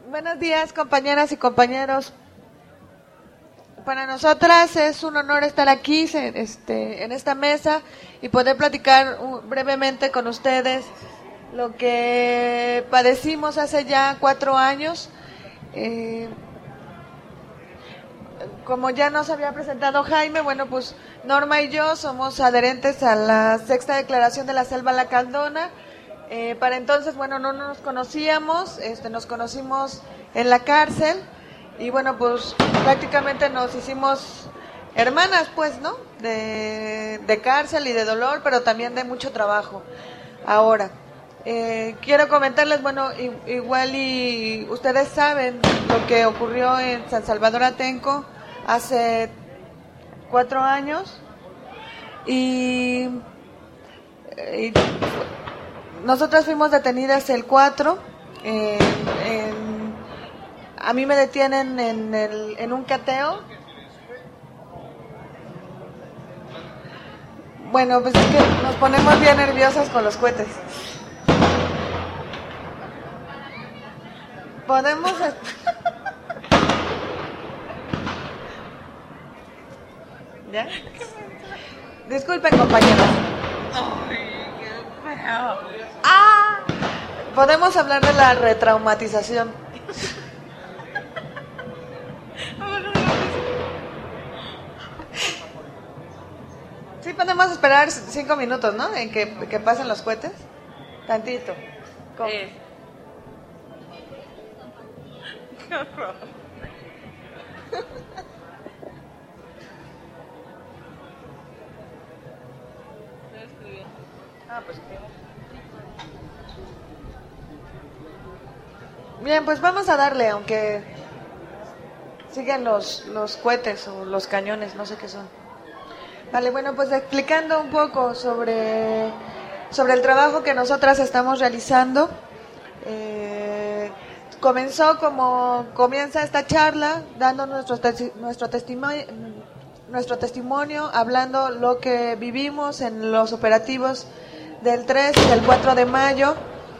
Buenos días, compañeras y compañeros. Para nosotras es un honor estar aquí en esta mesa y poder platicar brevemente con ustedes lo que padecimos hace ya 4 años. Como ya nos había presentado Jaime, bueno, pues Norma y yo somos adherentes a la sexta declaración de la Selva Lacandona. Para entonces, bueno, no nos conocíamos, nos conocimos en la cárcel y bueno, pues prácticamente nos hicimos hermanas, pues, ¿no? De cárcel y de dolor, pero también de mucho trabajo. Ahora, quiero comentarles, bueno, igual y ustedes saben lo que ocurrió en San Salvador Atenco hace 4 años y nosotras fuimos detenidas el 4. A mí me detienen en un cateo. Bueno, pues es que nos ponemos bien nerviosas con los cohetes. Podemos... ¿Ya? Disculpen, compañeras. Podemos hablar de la retraumatización. Sí, podemos esperar 5 minutos, ¿no? En que pasen los cohetes. Tantito. Qué horror. Pues bien, pues vamos a darle, aunque siguen los cohetes o los cañones, no sé qué son. Vale, bueno, pues explicando un poco sobre el trabajo que nosotras estamos realizando. Comenzó como comienza esta charla, dando nuestro testimonio, hablando lo que vivimos en los operativos del 3 y del 4 de mayo,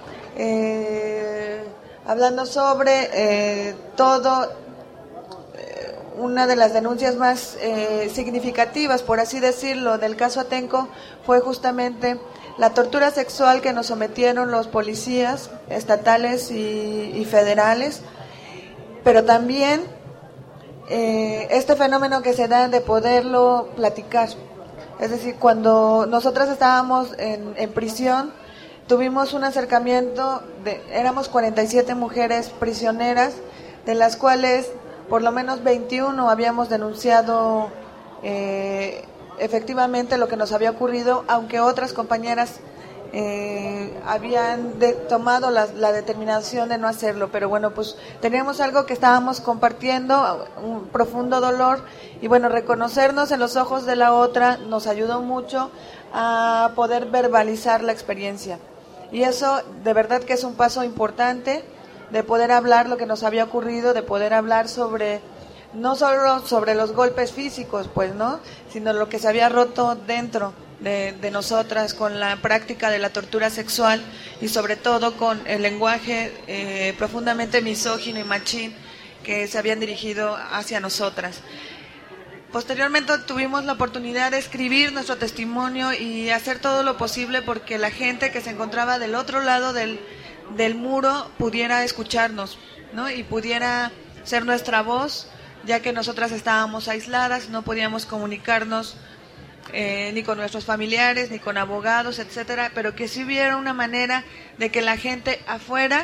hablando sobre todo, una de las denuncias más significativas, por así decirlo, del caso Atenco fue justamente la tortura sexual que nos sometieron los policías estatales y federales, pero también este fenómeno que se da de poderlo platicar. Es decir, cuando nosotras estábamos en prisión, tuvimos un acercamiento, éramos 47 mujeres prisioneras, de las cuales por lo menos 21 habíamos denunciado efectivamente lo que nos había ocurrido, aunque otras compañeras habían tomado la determinación de no hacerlo, pero bueno, pues teníamos algo que estábamos compartiendo, un profundo dolor, y bueno, reconocernos en los ojos de la otra nos ayudó mucho a poder verbalizar la experiencia, y eso de verdad que es un paso importante, de poder hablar lo que nos había ocurrido, de poder hablar sobre, no solo sobre los golpes físicos, pues, ¿no?, sino lo que se había roto dentro de nosotras con la práctica de la tortura sexual y sobre todo con el lenguaje profundamente misógino y machín que se habían dirigido hacia nosotras. Posteriormente tuvimos la oportunidad de escribir nuestro testimonio y hacer todo lo posible porque la gente que se encontraba del otro lado del muro pudiera escucharnos, ¿no?, y pudiera ser nuestra voz, ya que nosotras estábamos aisladas, no podíamos comunicarnos ni con nuestros familiares, ni con abogados, etcétera, pero que sí hubiera una manera de que la gente afuera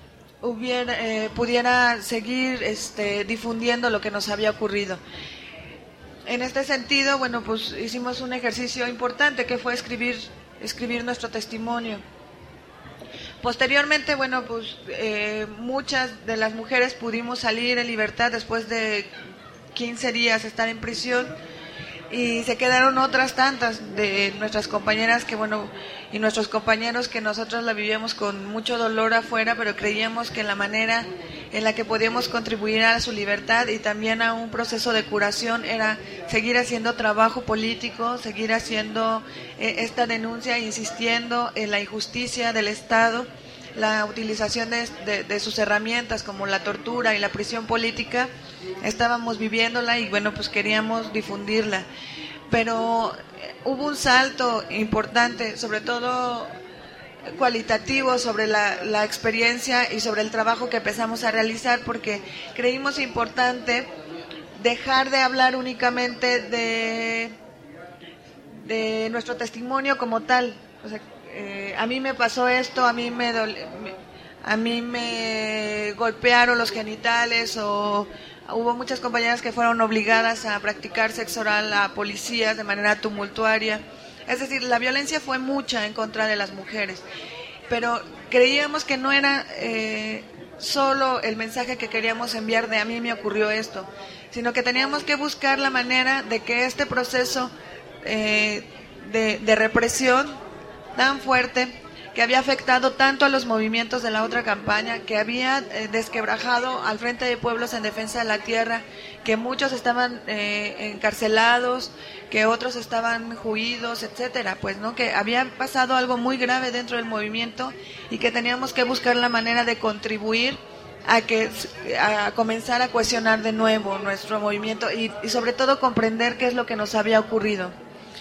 pudiera seguir difundiendo lo que nos había ocurrido. En este sentido, bueno, pues hicimos un ejercicio importante que fue escribir nuestro testimonio. Posteriormente, bueno, pues muchas de las mujeres pudimos salir en libertad después de 15 días estar en prisión, y se quedaron otras tantas de nuestras compañeras que, bueno, y nuestros compañeros que nosotros la vivíamos con mucho dolor afuera, pero creíamos que la manera en la que podíamos contribuir a su libertad y también a un proceso de curación era seguir haciendo trabajo político, seguir haciendo esta denuncia, insistiendo en la injusticia del Estado, la utilización de sus herramientas como la tortura y la prisión política, estábamos viviéndola y bueno, pues queríamos difundirla. Pero hubo un salto importante, sobre todo cualitativo, sobre la experiencia y sobre el trabajo que empezamos a realizar, porque creímos importante dejar de hablar únicamente de nuestro testimonio como tal. O sea, a mí me pasó esto, a mí me golpearon los genitales, o hubo muchas compañeras que fueron obligadas a practicar sexo oral a policías de manera tumultuaria. Es decir, la violencia fue mucha en contra de las mujeres, pero creíamos que no era solo el mensaje que queríamos enviar de a mí me ocurrió esto, sino que teníamos que buscar la manera de que este proceso de represión tan fuerte, que había afectado tanto a los movimientos de la otra campaña, que había desquebrajado al Frente de Pueblos en Defensa de la Tierra, que muchos estaban encarcelados, que otros estaban huidos, etcétera, pues no, que había pasado algo muy grave dentro del movimiento y que teníamos que buscar la manera de contribuir a comenzar a cohesionar de nuevo nuestro movimiento y sobre todo comprender qué es lo que nos había ocurrido.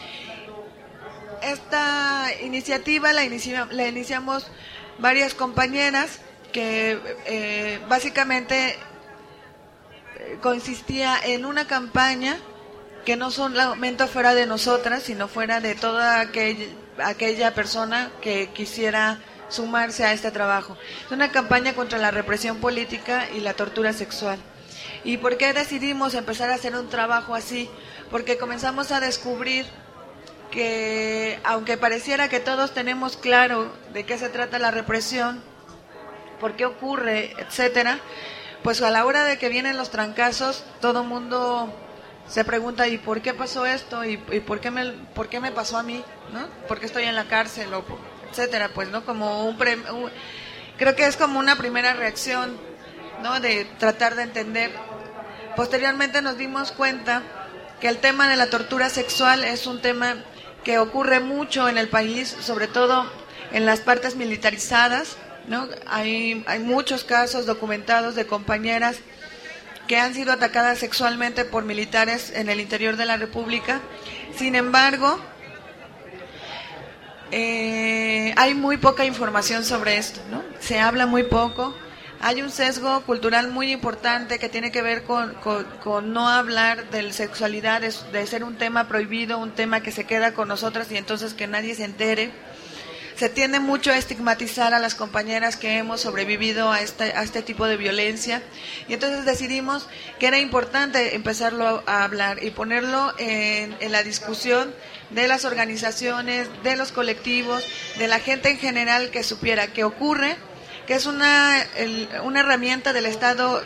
Esta iniciativa la iniciamos varias compañeras que básicamente consistía en una campaña que no solamente fuera de nosotras, sino fuera de toda aquella persona que quisiera sumarse a este trabajo. Es una campaña contra la represión política y la tortura sexual. ¿Y por qué decidimos empezar a hacer un trabajo así? Porque comenzamos a descubrir que aunque pareciera que todos tenemos claro de qué se trata la represión, por qué ocurre, etcétera, pues a la hora de que vienen los trancazos, todo el mundo se pregunta ¿y por qué pasó esto? ¿Y por qué me pasó a mí? ¿No? ¿Por qué estoy en la cárcel? Etcétera, pues no, como creo que es como una primera reacción, ¿no? De tratar de entender. Posteriormente nos dimos cuenta que el tema de la tortura sexual es un tema que ocurre mucho en el país, sobre todo en las partes militarizadas, ¿no? Hay muchos casos documentados de compañeras que han sido atacadas sexualmente por militares en el interior de la República. Sin embargo, hay muy poca información sobre esto, ¿no? Se habla muy poco. Hay un sesgo cultural muy importante que tiene que ver con no hablar de sexualidad, de ser un tema prohibido, un tema que se queda con nosotras y entonces que nadie se entere. Se tiende mucho a estigmatizar a las compañeras que hemos sobrevivido a este tipo de violencia, y entonces decidimos que era importante empezarlo a hablar y ponerlo en la discusión de las organizaciones, de los colectivos, de la gente en general, que supiera qué ocurre, que es una herramienta del Estado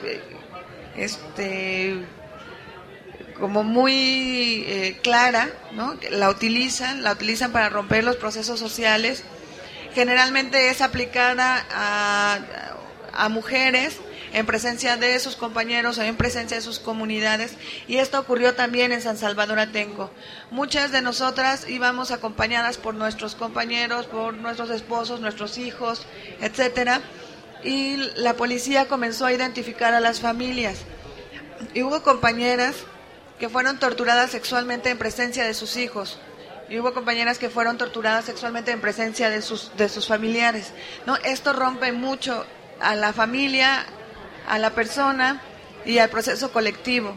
como muy clara, ¿no? La utilizan para romper los procesos sociales. Generalmente es aplicada a mujeres en presencia de sus compañeros o en presencia de sus comunidades, y esto ocurrió también en San Salvador Atenco. Muchas de nosotras íbamos acompañadas por nuestros compañeros, por nuestros esposos, nuestros hijos, etcétera, y la policía comenzó a identificar a las familias. Y hubo compañeras que fueron torturadas sexualmente en presencia de sus hijos, y hubo compañeras que fueron torturadas sexualmente en presencia de sus familiares, ¿no? Esto rompe mucho a la familia, a la persona y al proceso colectivo.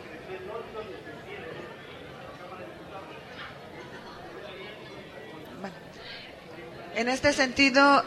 Bueno, en este sentido,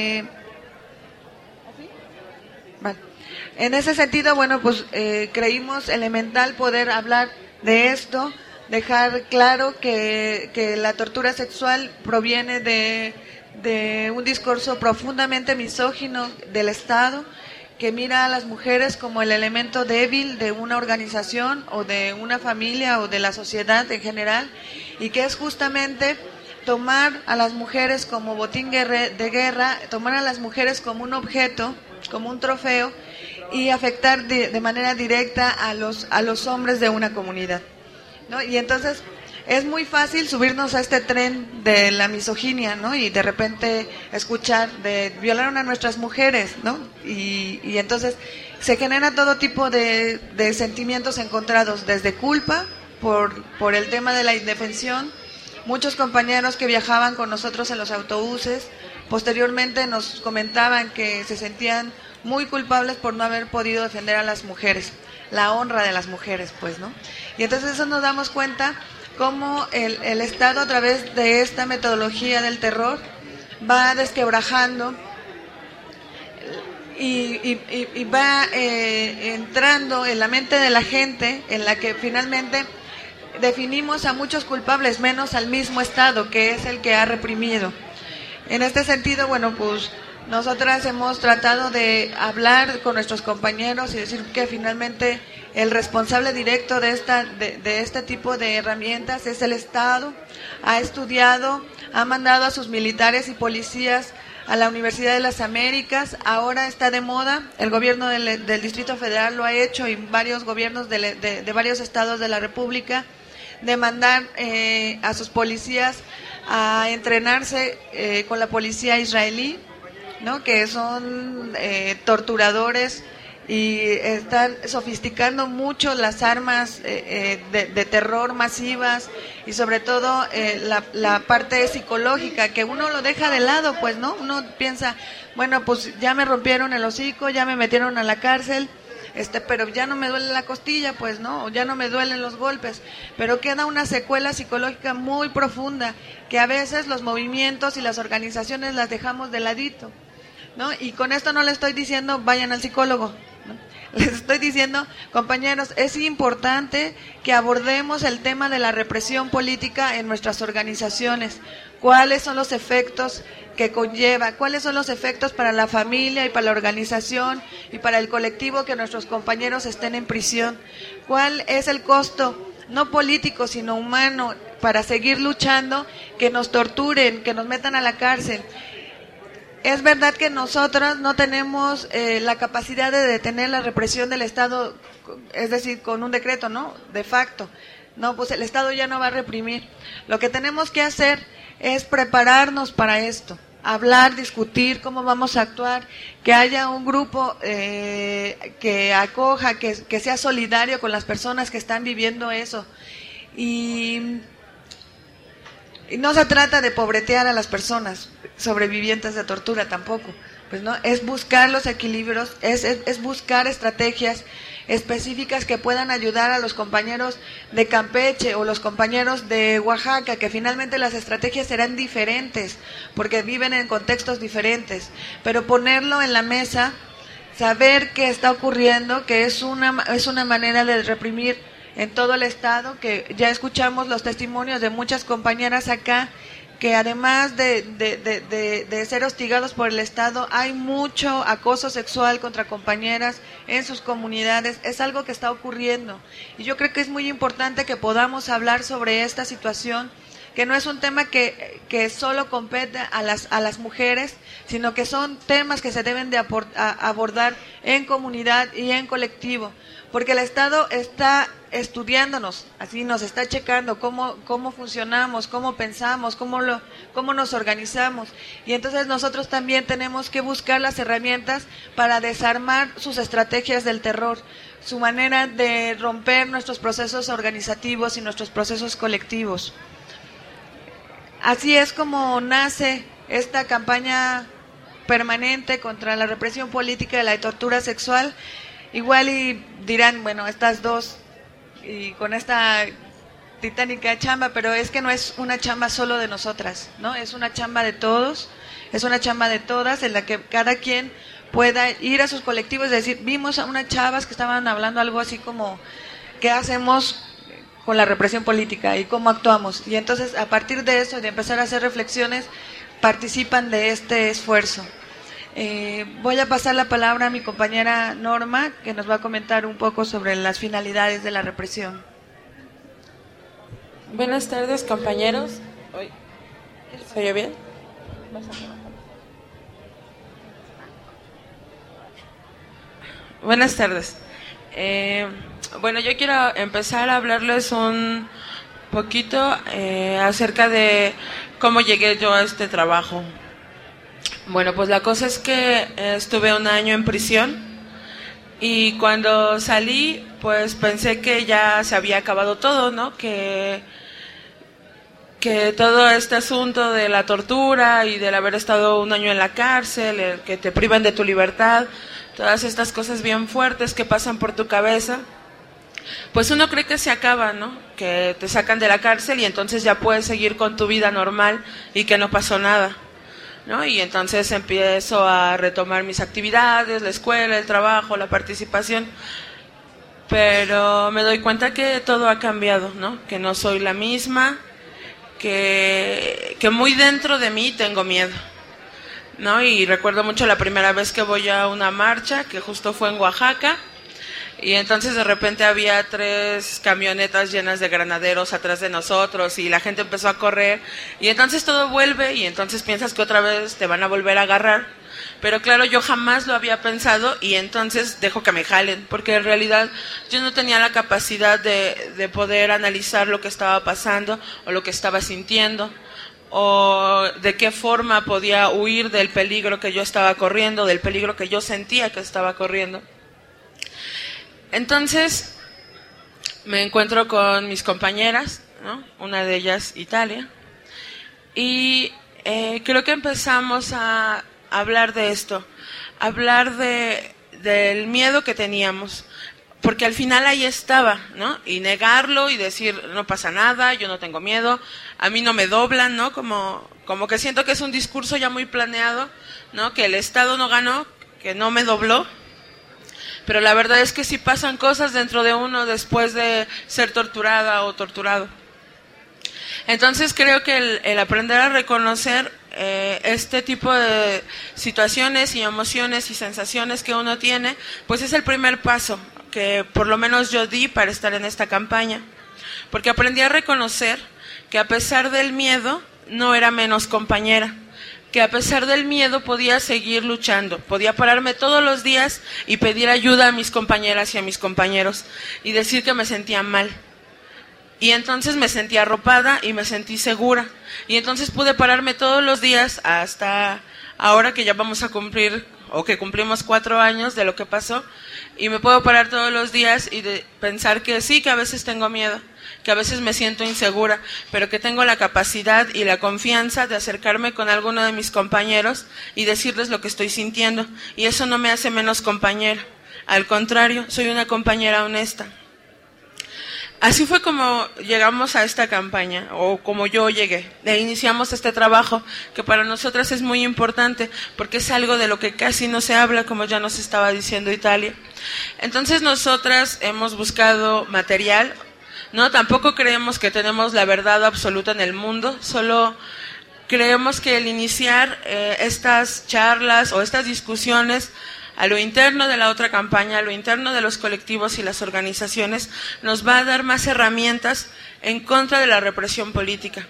creímos elemental poder hablar de esto, dejar claro que la tortura sexual proviene de un discurso profundamente misógino del Estado, que mira a las mujeres como el elemento débil de una organización o de una familia o de la sociedad en general, y que es justamente tomar a las mujeres como botín de guerra, tomar a las mujeres como un objeto, como un trofeo, y afectar de manera directa a los hombres de una comunidad, ¿no? Y entonces es muy fácil subirnos a este tren de la misoginia, ¿no? Y de repente escuchar de violaron a nuestras mujeres, ¿no? Y entonces se genera todo tipo de sentimientos encontrados, desde culpa por el tema de la indefensión. Muchos compañeros que viajaban con nosotros en los autobuses, posteriormente nos comentaban que se sentían muy culpables por no haber podido defender a las mujeres, la honra de las mujeres, pues, ¿no? Y entonces eso nos damos cuenta cómo el Estado, a través de esta metodología del terror, va desquebrajando y va entrando en la mente de la gente, en la que finalmente definimos a muchos culpables, menos al mismo Estado, que es el que ha reprimido. En este sentido, bueno, pues nosotras hemos tratado de hablar con nuestros compañeros y decir que finalmente el responsable directo de este tipo de herramientas es el Estado. Ha estudiado, ha mandado a sus militares y policías a la Universidad de las Américas. Ahora está de moda, el gobierno del Distrito Federal lo ha hecho, y varios gobiernos de varios estados de la República, de mandar a sus policías a entrenarse con la policía israelí, ¿no? Que son torturadores y están sofisticando mucho las armas de terror masivas, y sobre todo la parte psicológica, que uno lo deja de lado, pues, ¿no? Uno piensa, bueno, pues ya me rompieron el hocico, ya me metieron a la cárcel, pero ya no me duele la costilla, pues, ¿no? O ya no me duelen los golpes, pero queda una secuela psicológica muy profunda, que a veces los movimientos y las organizaciones las dejamos de ladito, ¿no? Y con esto no le estoy diciendo vayan al psicólogo, ¿no? Les estoy diciendo, compañeros, es importante que abordemos el tema de la represión política en nuestras organizaciones. ¿Cuáles son los efectos que conlleva? ¿Cuáles son los efectos para la familia y para la organización y para el colectivo que nuestros compañeros estén en prisión? ¿Cuál es el costo, no político, sino humano, para seguir luchando, que nos torturen, que nos metan a la cárcel? Es verdad que nosotros no tenemos la capacidad de detener la represión del Estado, es decir, con un decreto, ¿no? De facto. No, pues el Estado ya no va a reprimir. Lo que tenemos que hacer es prepararnos para esto, hablar, discutir cómo vamos a actuar, que haya un grupo que acoja, que sea solidario con las personas que están viviendo eso. Y no se trata de pobretear a las personas sobrevivientes de tortura tampoco, pues no, es buscar los equilibrios, es buscar estrategias específicas que puedan ayudar a los compañeros de Campeche o los compañeros de Oaxaca, que finalmente las estrategias serán diferentes porque viven en contextos diferentes, pero ponerlo en la mesa, saber qué está ocurriendo, que es una manera de reprimir en todo el estado, que ya escuchamos los testimonios de muchas compañeras acá, que además de ser hostigados por el Estado, hay mucho acoso sexual contra compañeras en sus comunidades. Es algo que está ocurriendo, y yo creo que es muy importante que podamos hablar sobre esta situación, que no es un tema que solo compete a las mujeres, sino que son temas que se deben de abordar en comunidad y en colectivo, porque el Estado está estudiándonos, así nos está checando cómo funcionamos, cómo pensamos, cómo nos organizamos, y entonces nosotros también tenemos que buscar las herramientas para desarmar sus estrategias del terror, su manera de romper nuestros procesos organizativos y nuestros procesos colectivos. Así es como nace esta campaña permanente contra la represión política y la tortura sexual. Igual y dirán, bueno, estas dos y con esta titánica chamba, pero es que no es una chamba solo de nosotras, ¿no? Es una chamba de todos, es una chamba de todas, en la que cada quien pueda ir a sus colectivos y decir, vimos a unas chavas que estaban hablando algo así como, ¿qué hacemos con la represión política y cómo actuamos? Y entonces, a partir de eso, de empezar a hacer reflexiones, participan de este esfuerzo. Voy a pasar la palabra a mi compañera Norma, que nos va a comentar un poco sobre las finalidades de la represión. Buenas tardes, compañeros. ¿Se oye bien? Buenas tardes. Bueno, yo quiero empezar a hablarles poquito acerca de cómo llegué yo a este trabajo. Bueno, pues la cosa es que estuve 1 año en prisión y cuando salí, pues pensé que ya se había acabado todo, ¿no? Que todo este asunto de la tortura y del haber estado 1 año en la cárcel, el que te privan de tu libertad, todas estas cosas bien fuertes que pasan por tu cabeza, pues uno cree que se acaba, ¿no? Que te sacan de la cárcel y entonces ya puedes seguir con tu vida normal y que no pasó nada, ¿no? Y entonces empiezo a retomar mis actividades, la escuela, el trabajo, la participación, pero me doy cuenta que todo ha cambiado, ¿no? Que no soy la misma, que muy dentro de mí tengo miedo, ¿no? Y recuerdo mucho la primera vez que voy a una marcha, que justo fue en Oaxaca, y entonces de repente había 3 camionetas llenas de granaderos atrás de nosotros y la gente empezó a correr y entonces todo vuelve y entonces piensas que otra vez te van a volver a agarrar, pero claro, yo jamás lo había pensado y entonces dejo que me jalen, porque en realidad yo no tenía la capacidad de poder analizar lo que estaba pasando o lo que estaba sintiendo, o de qué forma podía huir del peligro que yo estaba corriendo, del peligro que yo sentía que estaba corriendo. Entonces me encuentro con mis compañeras, ¿no? Una de ellas Italia, y creo que empezamos a hablar de esto, hablar del miedo que teníamos, porque al final ahí estaba, ¿no? Y negarlo y decir, no pasa nada, yo no tengo miedo, a mí no me doblan, ¿no? Como que siento que es un discurso ya muy planeado, ¿no? Que el Estado no ganó, que no me dobló, pero la verdad es que sí pasan cosas dentro de uno después de ser torturada o torturado. Entonces creo que el aprender a reconocer este tipo de situaciones y emociones y sensaciones que uno tiene, pues es el primer paso que por lo menos yo di para estar en esta campaña, porque aprendí a reconocer que a pesar del miedo no era menos compañera, que a pesar del miedo podía seguir luchando, podía pararme todos los días y pedir ayuda a mis compañeras y a mis compañeros y decir que me sentía mal. Y entonces me sentí arropada y me sentí segura. Y entonces pude pararme todos los días hasta ahora que ya vamos a cumplir, o que cumplimos 4 años de lo que pasó, y me puedo parar todos los días y pensar que sí, que a veces tengo miedo, que a veces me siento insegura, pero que tengo la capacidad y la confianza de acercarme con alguno de mis compañeros y decirles lo que estoy sintiendo. Y eso no me hace menos compañera. Al contrario, soy una compañera honesta. Así fue como llegamos a esta campaña, o como yo llegué. Iniciamos este trabajo que para nosotras es muy importante, porque es algo de lo que casi no se habla, como ya nos estaba diciendo Italia. Entonces nosotras hemos buscado material, ¿no? Tampoco creemos que tenemos la verdad absoluta en el mundo, solo creemos que el iniciar estas charlas o estas discusiones a lo interno de la otra campaña, a lo interno de los colectivos y las organizaciones, nos va a dar más herramientas en contra de la represión política.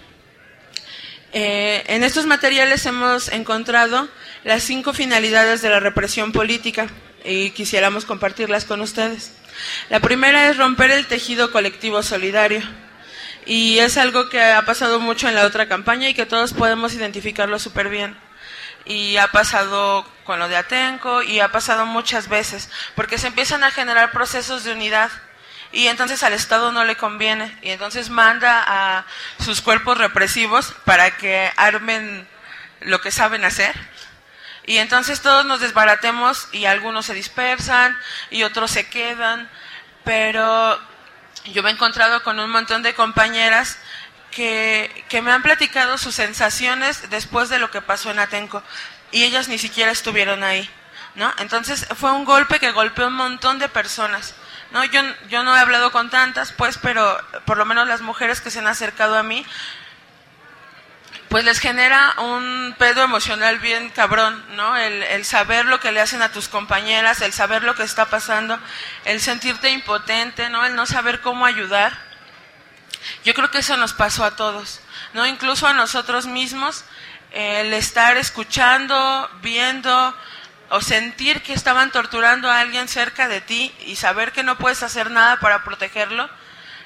En estos materiales hemos encontrado las 5 finalidades de la represión política y quisiéramos compartirlas con ustedes. La primera es romper el tejido colectivo solidario, y es algo que ha pasado mucho en la otra campaña y que todos podemos identificarlo súper bien. Y ha pasado con lo de Atenco y ha pasado muchas veces, porque se empiezan a generar procesos de unidad y entonces al Estado no le conviene y entonces manda a sus cuerpos represivos para que armen lo que saben hacer y entonces todos nos desbaratemos y algunos se dispersan y otros se quedan, pero yo me he encontrado con un montón de compañeras que me han platicado sus sensaciones después de lo que pasó en Atenco y ellas ni siquiera estuvieron ahí, ¿no? Entonces fue un golpe que golpeó a un montón de personas, ¿no? Yo no he hablado con tantas, pues, pero por lo menos las mujeres que se han acercado a mí, pues les genera un pedo emocional bien cabrón, ¿no? El saber lo que le hacen a tus compañeras, el saber lo que está pasando, el sentirte impotente, ¿no? El no saber cómo ayudar. Yo creo que eso nos pasó a todos, ¿no? Incluso a nosotros mismos, el estar escuchando, viendo o sentir que estaban torturando a alguien cerca de ti y saber que no puedes hacer nada para protegerlo,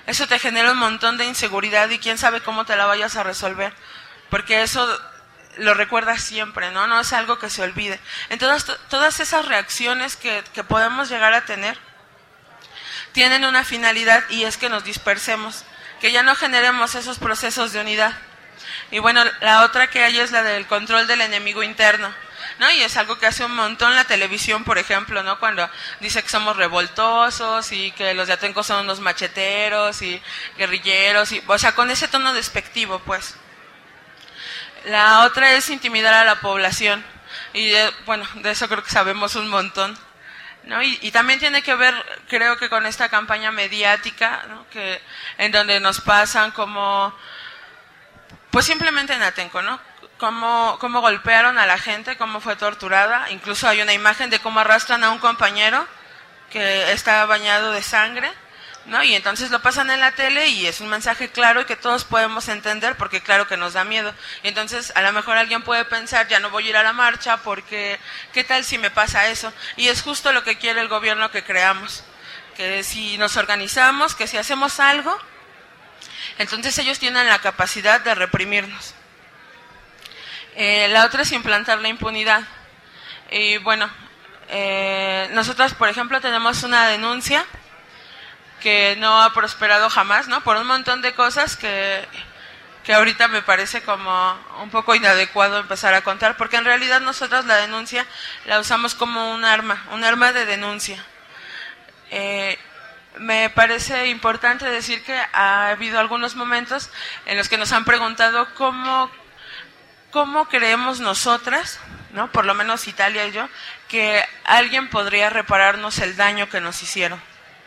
eso te genera un montón de inseguridad y quién sabe cómo te la vayas a resolver, porque eso lo recuerdas siempre, ¿no? No es algo que se olvide. Entonces, todas esas reacciones que podemos llegar a tener tienen una finalidad, y es que nos dispersemos, que ya no generemos esos procesos de unidad. Y bueno, la otra que hay es la del control del enemigo interno, ¿no? Y es algo que hace un montón la televisión, por ejemplo, ¿no? Cuando dice que somos revoltosos y que los de Atenco son unos macheteros y guerrilleros, y, o sea, con ese tono despectivo, pues. La otra es intimidar a la población, y bueno, de eso creo que sabemos un montón, ¿no? Y también tiene que ver, creo que con esta campaña mediática, ¿no? Que en donde nos pasan como, pues simplemente en Atenco, ¿no? Cómo golpearon a la gente, cómo fue torturada. Incluso hay una imagen de cómo arrastran a un compañero que está bañado de sangre, ¿no? Y entonces lo pasan en la tele y es un mensaje claro y que todos podemos entender, porque claro que nos da miedo. Y entonces a lo mejor alguien puede pensar, ya no voy a ir a la marcha porque ¿qué tal si me pasa eso? Y es justo lo que quiere el gobierno que creamos, que si nos organizamos, que si hacemos algo, entonces ellos tienen la capacidad de reprimirnos. La otra es implantar la impunidad. Y bueno, nosotros, por ejemplo, tenemos una denuncia que no ha prosperado jamás, ¿no? Por un montón de cosas que ahorita me parece como un poco inadecuado empezar a contar, porque en realidad nosotros la denuncia la usamos como un arma de denuncia. Me parece importante decir que ha habido algunos momentos en los que nos han preguntado cómo creemos nosotras, ¿no? Por lo menos Italia y yo, que alguien podría repararnos el daño que nos hicieron.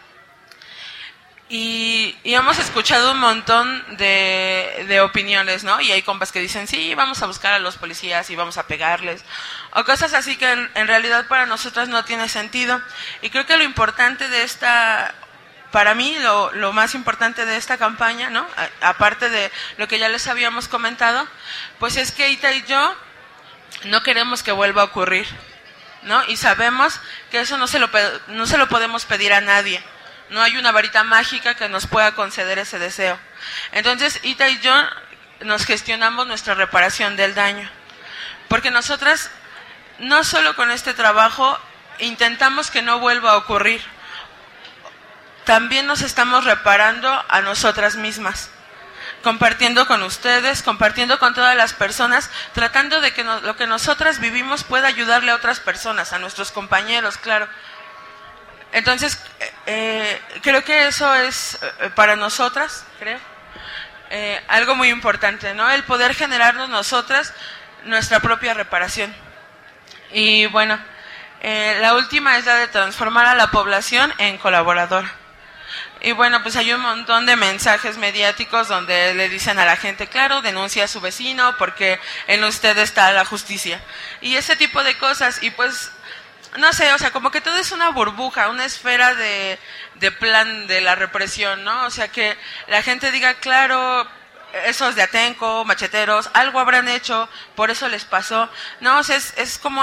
Y hemos escuchado un montón de opiniones, ¿no? Y hay compas que dicen, sí, vamos a buscar a los policías y vamos a pegarles, o cosas así que en realidad para nosotras no tiene sentido. Y creo que lo importante de para mí, lo más importante de esta campaña, ¿no? Aparte de lo que ya les habíamos comentado, pues es que Ita y yo no queremos que vuelva a ocurrir, ¿no? Y sabemos que eso no se lo podemos pedir a nadie. No hay una varita mágica que nos pueda conceder ese deseo. Entonces, Ita y yo nos gestionamos nuestra reparación del daño. Porque nosotras, no solo con este trabajo, intentamos que no vuelva a ocurrir. También nos estamos reparando a nosotras mismas. Compartiendo con ustedes, compartiendo con todas las personas, tratando de que lo que nosotras vivimos pueda ayudarle a otras personas, a nuestros compañeros, claro. Entonces, creo que eso es para nosotras, algo muy importante, ¿no? El poder generarnos nosotras nuestra propia reparación. Y bueno, la última es la de transformar a la población en colaboradora. Y bueno, pues hay un montón de mensajes mediáticos donde le dicen a la gente, claro, denuncia a su vecino porque en usted está la justicia. Y ese tipo de cosas, y pues no sé, o sea, como que todo es una burbuja, una esfera de plan de la represión, ¿no? O sea, que la gente diga, claro, esos de Atenco, macheteros, algo habrán hecho, por eso les pasó. No, o sea, es como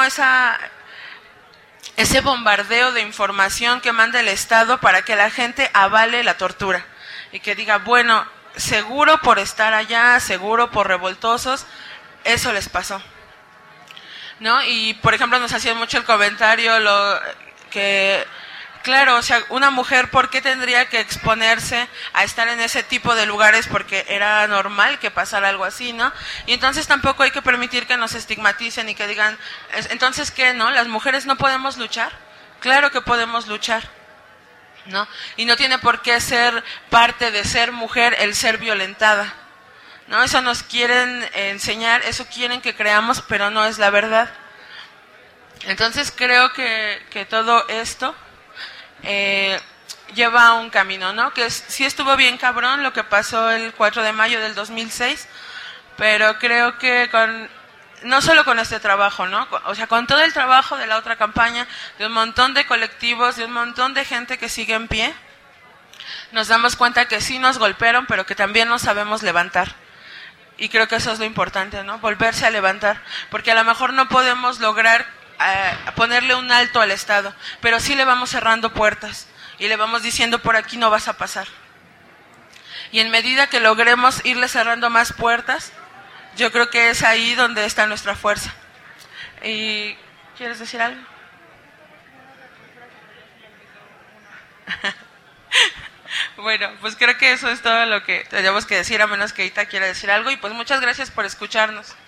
ese bombardeo de información que manda el Estado para que la gente avale la tortura. Y que diga, bueno, seguro por estar allá, seguro por revoltosos, eso les pasó, ¿no? Y por ejemplo nos hacían mucho el comentario que claro, o sea, una mujer, ¿por qué tendría que exponerse a estar en ese tipo de lugares? Porque era normal que pasara algo así, ¿no? Y entonces tampoco hay que permitir que nos estigmaticen y que digan, entonces ¿qué, no? ¿Las mujeres no podemos luchar? Claro que podemos luchar, ¿no? Y no tiene por qué ser parte de ser mujer el ser violentada, ¿no? Eso nos quieren enseñar, eso quieren que creamos, pero no es la verdad. Entonces creo que todo esto lleva a un camino, ¿no? Que sí estuvo bien cabrón lo que pasó el 4 de mayo del 2006, pero creo que no solo con este trabajo, ¿no? O sea, con todo el trabajo de la otra campaña, de un montón de colectivos, de un montón de gente que sigue en pie, nos damos cuenta que sí nos golpearon, pero que también nos sabemos levantar. Y creo que eso es lo importante, ¿no? Volverse a levantar, porque a lo mejor no podemos lograr ponerle un alto al Estado, pero sí le vamos cerrando puertas y le vamos diciendo, por aquí no vas a pasar. Y en medida que logremos irle cerrando más puertas, yo creo que es ahí donde está nuestra fuerza. ¿Y quieres decir algo? Bueno, pues creo que eso es todo lo que tenemos que decir, a menos que Ita quiera decir algo. Y pues muchas gracias por escucharnos.